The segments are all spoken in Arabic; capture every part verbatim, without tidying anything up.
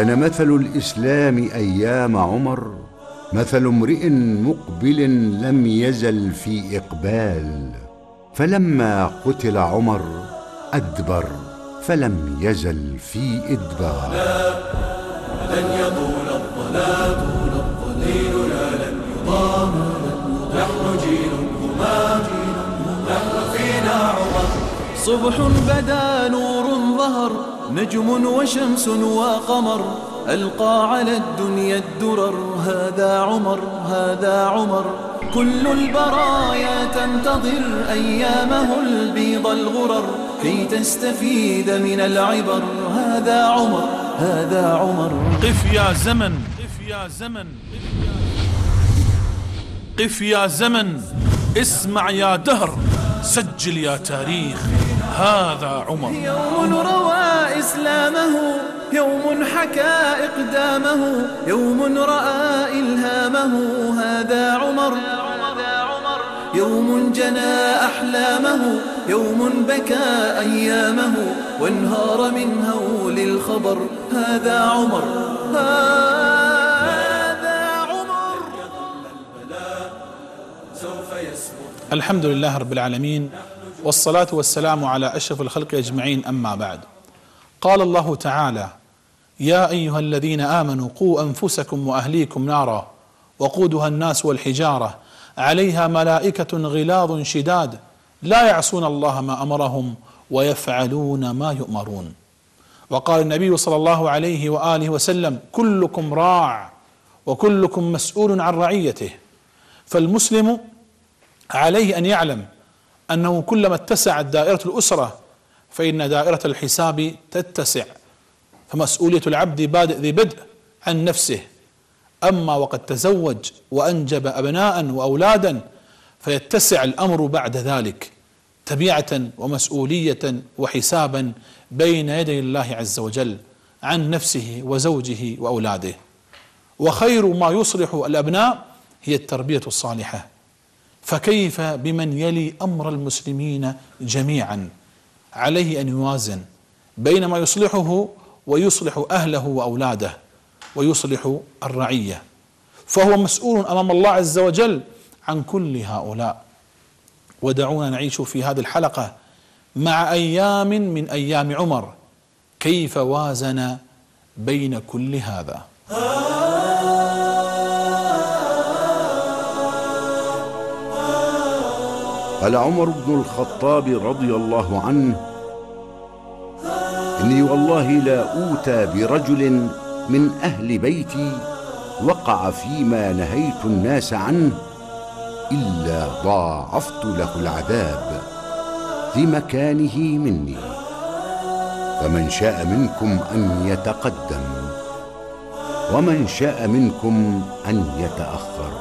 كان مثل الإسلام أيام عمر مثل امرئ مقبل لم يزل في إقبال، فلما قتل عمر أدبر فلم يزل في إدبار. لا لن يطول الظلام، ديننا لن يضام، نحن جيل همام، نحن فينا عمر. صبح بدا نور ظهر، نجم وشمس وقمر، ألقى على الدنيا الدرر، هذا عمر هذا عمر. كل البرايا تنتظر أيامه البيض الغرر، كي تستفيد من العبر، هذا عمر هذا عمر. قف يا زمن، قف يا زمن، قف يا زمن، اسمع يا دهر، سجل يا تاريخ، هذا عمر. يوم روى إسلامه، يوم حكى إقدامه، يوم رأى إلهامه، هذا عمر. يوم جنى أحلامه، يوم بكى أيامه، وانهار من هول الخبر، هذا عمر هذا عمر. الحمد لله رب العالمين، والصلاة والسلام على أشرف الخلق أجمعين، أما بعد. قال الله تعالى: يا أيها الذين آمنوا قوا أنفسكم وأهليكم نارا وقودها الناس والحجارة عليها ملائكة غلاظ شداد لا يعصون الله ما أمرهم ويفعلون ما يؤمرون. وقال النبي صلى الله عليه وآله وسلم: كلكم راع وكلكم مسؤول عن رعيته. فالمسلم عليه أن يعلم أنه كلما اتسعت دائرة الأسرة فإن دائرة الحساب تتسع، فمسؤولية العبد بادئ ذي بدء عن نفسه، أما وقد تزوج وأنجب أبناء وأولادا فيتسع الأمر بعد ذلك تبعة ومسؤولية وحسابا بين يدي الله عز وجل عن نفسه وزوجه وأولاده. وخير ما يصلح الأبناء هي التربية الصالحة، فكيف بمن يلي أمر المسلمين جميعا؟ عليه أن يوازن بين ما يصلحه ويصلح أهله وأولاده ويصلح الرعية، فهو مسؤول أمام الله عز وجل عن كل هؤلاء. ودعونا نعيش في هذه الحلقة مع أيام من أيام عمر كيف وازن بين كل هذا. قال عمر بن الخطاب رضي الله عنه: إني والله لا أوتى برجل من أهل بيتي وقع فيما نهيت الناس عنه إلا ضاعفت له العذاب لمكانه مني، فمن شاء منكم أن يتقدم ومن شاء منكم أن يتأخر.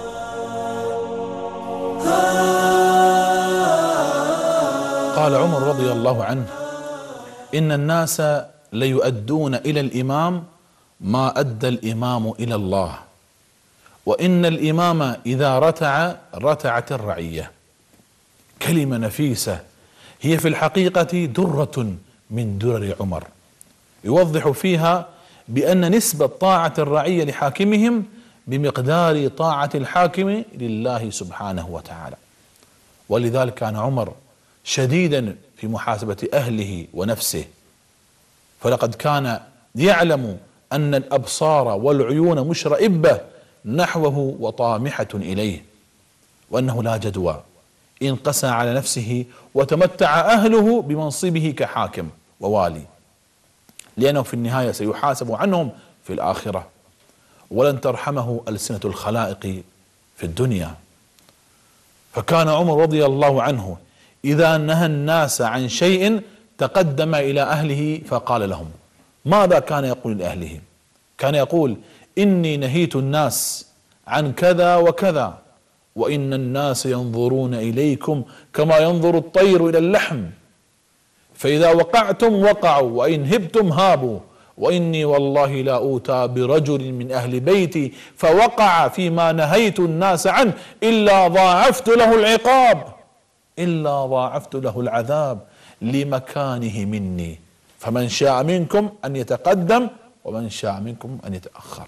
قال عمر رضي الله عنه: إن الناس ليؤدون إلى الإمام ما أدى الإمام إلى الله، وإن الإمام إذا رتع رتعت الرعية. كلمة نفيسة هي في الحقيقة درة من درر عمر، يوضح فيها بأن نسبة طاعة الرعية لحاكمهم بمقدار طاعة الحاكم لله سبحانه وتعالى. ولذلك كان عمر شديدا في محاسبة أهله ونفسه، فلقد كان يعلم أن الأبصار والعيون مشرئبة نحوه وطامحة إليه، وأنه لا جدوى إن قسى على نفسه وتمتع أهله بمنصبه كحاكم ووالي، لأنه في النهاية سيحاسب عنهم في الآخرة، ولن ترحمه ألسنة الخلائق في الدنيا. فكان عمر رضي الله عنه إذا نهى الناس عن شيء تقدم إلى أهله فقال لهم. ماذا كان يقول لأهله؟ كان يقول: إني نهيت الناس عن كذا وكذا، وإن الناس ينظرون إليكم كما ينظر الطير إلى اللحم، فإذا وقعتم وقعوا وإن هبتم هابوا، وإني والله لا أوتى برجل من أهل بيتي فوقع فيما نهيت الناس عنه إلا ضاعفت له العقاب إلا ضاعفت له العذاب لمكانه مني، فمن شاء منكم أن يتقدم ومن شاء منكم أن يتأخر.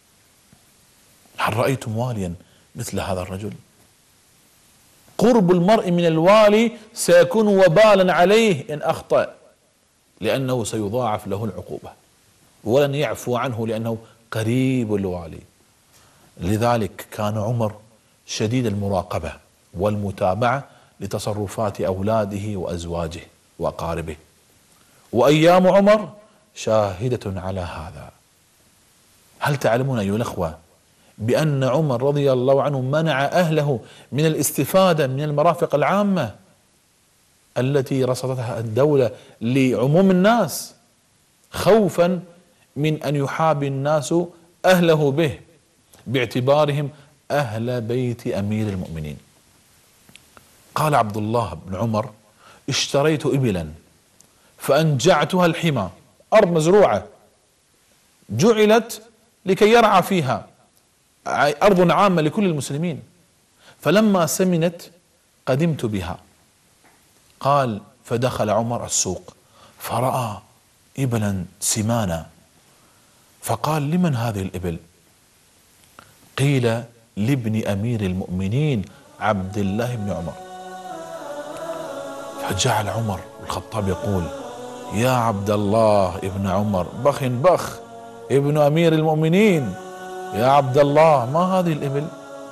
هل رأيتم واليا مثل هذا الرجل؟ قرب المرء من الوالي سيكون وبالا عليه إن أخطأ، لأنه سيضاعف له العقوبة، ولن يعفو عنه لأنه قريب الوالي. لذلك كان عمر شديد المراقبة والمتابعة لتصرفات أولاده وأزواجه وأقاربه، وأيام عمر شاهدة على هذا. هل تعلمون أيها الأخوة بأن عمر رضي الله عنه منع أهله من الاستفادة من المرافق العامة التي رصدتها الدولة لعموم الناس، خوفا من أن يحابي الناس أهله به باعتبارهم أهل بيت أمير المؤمنين. قال عبد الله بن عمر: اشتريت إبلا فأنجعتها الحمى، أرض مزروعة جعلت لكي يرعى فيها، أرض عامة لكل المسلمين، فلما سمنت قدمت بها. قال: فدخل عمر السوق فرأى إبلا سمانا، فقال: لمن هذه الإبل؟ قيل: لابن أمير المؤمنين عبد الله بن عمر. فجعل عمر الخطاب يقول: يا عبد الله ابن عمر، بخ بخ، ابن أمير المؤمنين، يا عبد الله ما هذه الإبل؟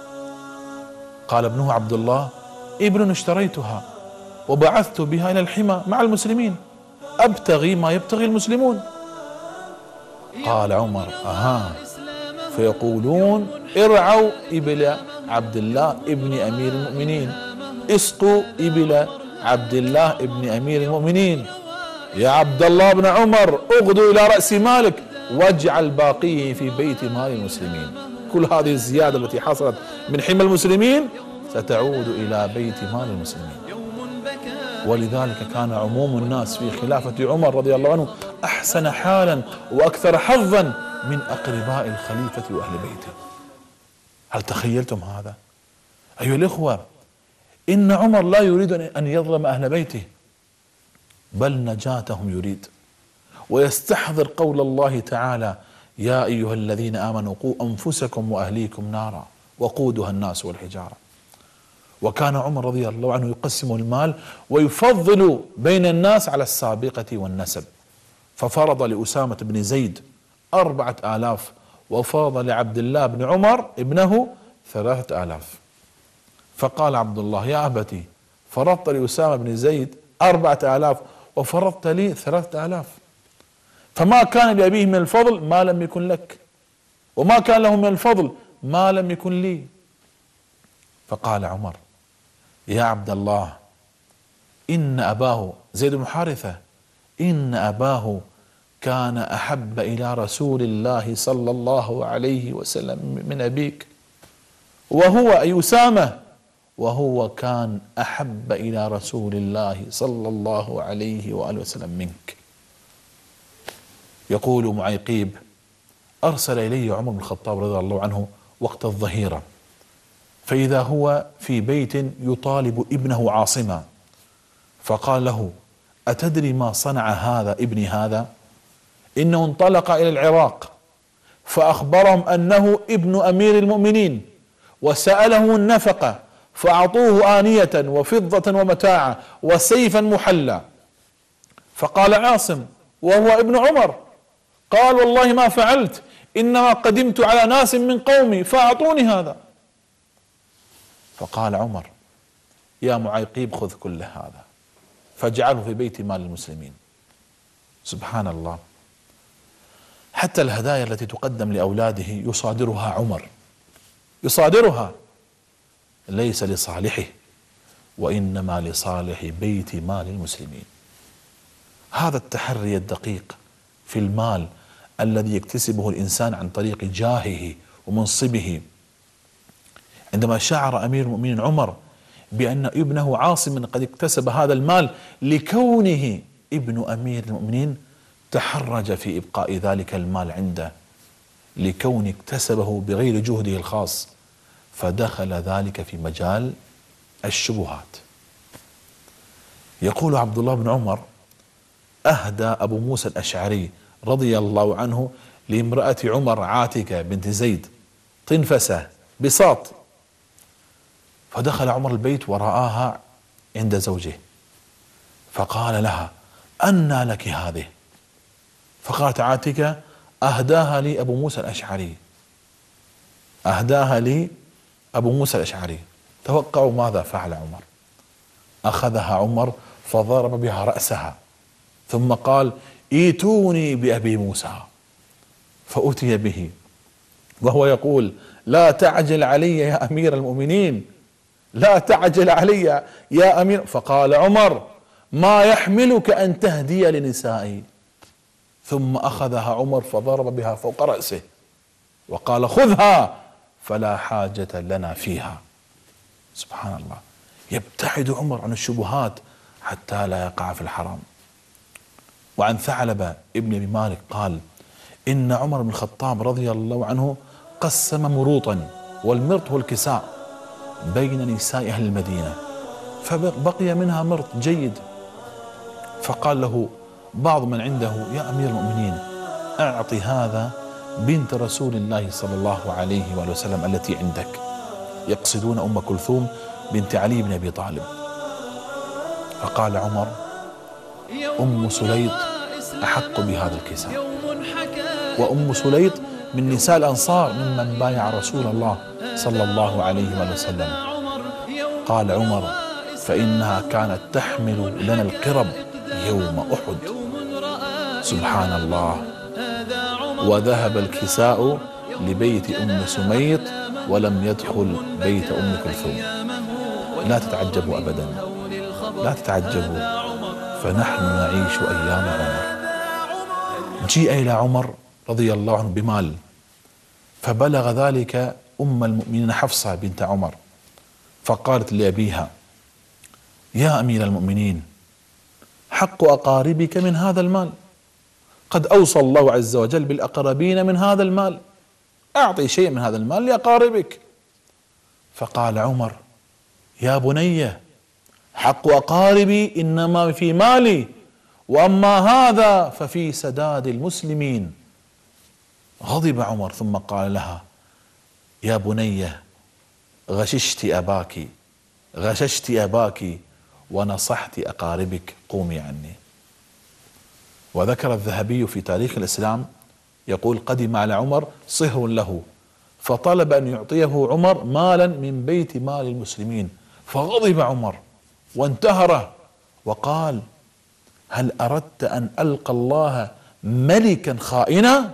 قال ابنه عبد الله: إبل اشتريتها وبعثت بها إلى الحمى مع المسلمين، أبتغي ما يبتغي المسلمون. قال عمر: أها، فيقولون ارعوا إبل عبد الله ابن أمير المؤمنين، اسقوا إبل عبد الله ابن أمير المؤمنين. يا عبد الله بن عمر، اغدو إلى رأس مالك واجعل باقيه في بيت مال المسلمين. كل هذه الزيادة التي حصلت من حمى المسلمين ستعود إلى بيت مال المسلمين. ولذلك كان عموم الناس في خلافة عمر رضي الله عنه أحسن حالا وأكثر حظا من أقرباء الخليفة وأهل بيته. هل تخيلتم هذا؟ أيها الإخوة، إن عمر لا يريد أن يظلم أهل بيته، بل نجاتهم يريد، ويستحضر قول الله تعالى: يا أيها الذين آمنوا قوا أنفسكم وأهليكم نارا وقودها الناس والحجارة. وكان عمر رضي الله عنه يقسم المال ويفضل بين الناس على السابقة والنسب، ففرض لأسامة بن زيد أربعة آلاف، وفرض لعبد الله بن عمر ابنه ثلاثة آلاف. فقال عبد الله: يا أبتي، فرضت لأسامة بن زيد أربعة آلاف وفرضت لي ثلاثة آلاف، فما كان لأبيه من الفضل ما لم يكن لك، وما كان له من الفضل ما لم يكن لي. فقال عمر: يا عبد الله، إن أباه زيد بن حارثة، إن أباه كان أحب إلى رسول الله صلى الله عليه وسلم من أبيك، وهو أي أسامة، وهو كان أحب إلى رسول الله صلى الله عليه وآله وسلم منك. يقول معيقيب: أرسل إلي عمر بن الخطاب رضي الله عنه وقت الظهيرة، فإذا هو في بيت يطالب ابنه عاصما، فقال له: أتدري ما صنع هذا ابني هذا؟ إنه انطلق إلى العراق فأخبرهم أنه ابن أمير المؤمنين، وسأله النفقة فأعطوه آنية وفضة ومتاعا وسيفا محلى. فقال عاصم وهو ابن عمر: قال: والله ما فعلت، إنما قدمت على ناس من قومي فأعطوني هذا. فقال عمر: يا معيقيب، خذ كل هذا فاجعله في بيت مال المسلمين. سبحان الله، حتى الهدايا التي تقدم لأولاده يصادرها عمر، يصادرها ليس لصالحه وإنما لصالح بيت مال المسلمين. هذا التحري الدقيق في المال الذي يكتسبه الإنسان عن طريق جاهه ومنصبه. عندما شعر أمير المؤمنين عمر بأن ابنه عاصم قد اكتسب هذا المال لكونه ابن أمير المؤمنين، تحرج في إبقاء ذلك المال عنده لكون اكتسبه بغير جهده الخاص، فدخل ذلك في مجال الشبهات. يقول عبد الله بن عمر: أهدى أبو موسى الأشعري رضي الله عنه لامرأة عمر عاتكة بنت زيد طنفسة بساط، فدخل عمر البيت ورآها عند زوجه فقال لها: أنى لك هذه؟ فقالت عاتكة: أهداها لي أبو موسى الأشعري، أهداها لي أبو موسى الأشعري. توقعوا ماذا فعل عمر؟ أخذها عمر فضرب بها رأسها، ثم قال: ايتوني بأبي موسى. فأتي به وهو يقول: لا تعجل علي يا أمير المؤمنين، لا تعجل علي يا أمير. فقال عمر: ما يحملك أن تهدي لنسائي؟ ثم أخذها عمر فضرب بها فوق رأسه وقال: خذها فلا حاجة لنا فيها. سبحان الله، يبتعد عمر عن الشبهات حتى لا يقع في الحرام. وعن ثعلبة ابن أبي مالك قال: إن عمر بن الخطاب رضي الله عنه قسم مروطا، والمرط هو الكساء، بين نساء أهل المدينة، فبقي منها مرط جيد، فقال له بعض من عنده: يا أمير المؤمنين، أعطي هذا بنت رسول الله صلى الله عليه وآله وسلم التي عندك، يقصدون أم كلثوم بنت علي بن أبي طالب. فقال عمر: أم سليط أحق بهذا الكساء، وأم سليط من نساء الأنصار ممن بايع رسول الله صلى الله عليه وآله وسلم. قال عمر: فإنها كانت تحمل لنا القرب يوم أحد. سبحان الله. وذهب الكساء لبيت أم سميط ولم يدخل بيت أم كلثوم. لا تتعجبوا أبدا، لا تتعجبوا، فنحن نعيش أيام عمر. جيء إلى عمر رضي الله عنه بمال، فبلغ ذلك أم المؤمنين حفصة بنت عمر، فقالت لأبيها: يا أمير المؤمنين، حق أقاربك من هذا المال، قد أوصى الله عز وجل بالأقربين من هذا المال، أعطي شيء من هذا المال لأقاربك. فقال عمر: يا بني، حق أقاربي إنما في مالي، وأما هذا ففي سداد المسلمين. غضب عمر ثم قال لها: يا بني، غششت أباك، غششت أباك ونصحت أقاربك، قومي عني. وذكر الذهبي في تاريخ الإسلام يقول: قدم على عمر صهر له فطلب أن يعطيه عمر مالا من بيت مال المسلمين، فغضب عمر وانتهره وقال: هل أردت أن ألقى الله ملكا خائنا؟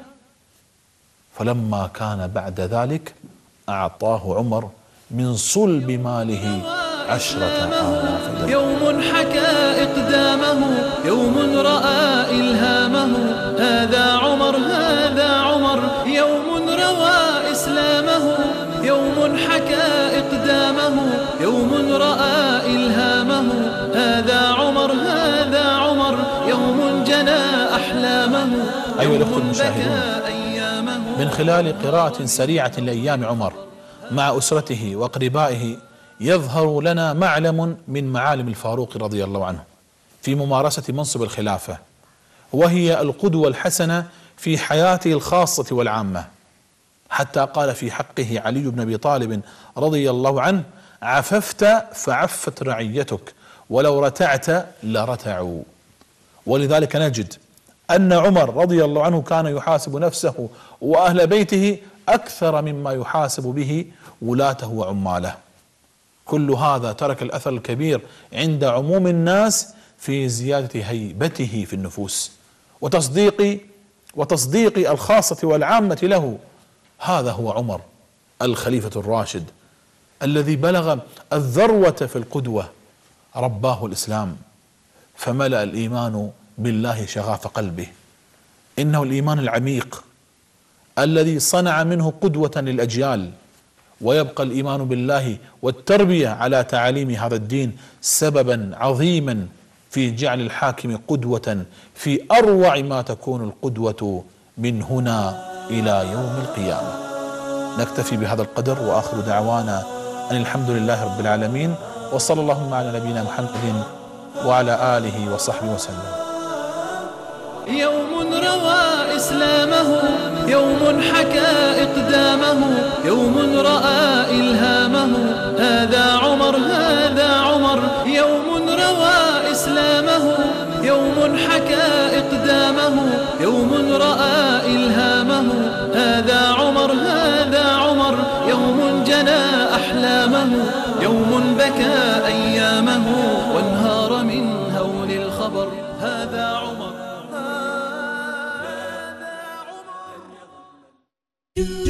فلما كان بعد ذلك أعطاه عمر من صلب ماله عشرة آلاف درهم. يوم حكى إقدامه، يوم رأى إلهامه، هذا عمر، هذا عمر، يوم روى إسلامه، يوم حكى إقدامه، يوم رأى إلهامه، هذا عمر، هذا عمر، يوم جنى أحلامه، أيها الأخوة المشاهدون، من خلال قراءة سريعة لأيام عمر مع أسرته وأقربائه يظهر لنا معلم من معالم الفاروق رضي الله عنه في ممارسة منصب الخلافة، وهي القدوة الحسنة في حياته الخاصة والعامة، حتى قال في حقه علي بن أبي طالب رضي الله عنه: عففت فعفت رعيتك، ولو رتعت لرتعوا. ولذلك نجد أن عمر رضي الله عنه كان يحاسب نفسه وأهل بيته أكثر مما يحاسب به ولاته وعماله. كل هذا ترك الأثر الكبير عند عموم الناس في زيادة هيبته في النفوس وتصديق وتصديق الخاصة والعامة له. هذا هو عمر الخليفة الراشد الذي بلغ الذروة في القدوة، رباه الإسلام فملأ الإيمان بالله شغاف قلبه. إنه الإيمان العميق الذي صنع منه قدوة للأجيال، ويبقى الإيمان بالله والتربية على تعاليم هذا الدين سببا عظيما في جعل الحاكم قدوة في أروع ما تكون القدوة من هنا إلى يوم القيامة. نكتفي بهذا القدر، وآخر دعوانا أن الحمد لله رب العالمين، وصلى اللهم على نبينا محمد وعلى آله وصحبه وسلم. يوم روى إسلامه، يوم حكى إقدامه، يوم رأى إلهامه. هذا عمر هذا عمر، يوم روى إسلامه، يوم حكى إقدامه، يوم رأى إلهامه. هذا عمر هذا عمر، يوم جنى أحلامه، يوم بكى أيامه وانهار من هول الخبر. هذا عمر هذا عمر.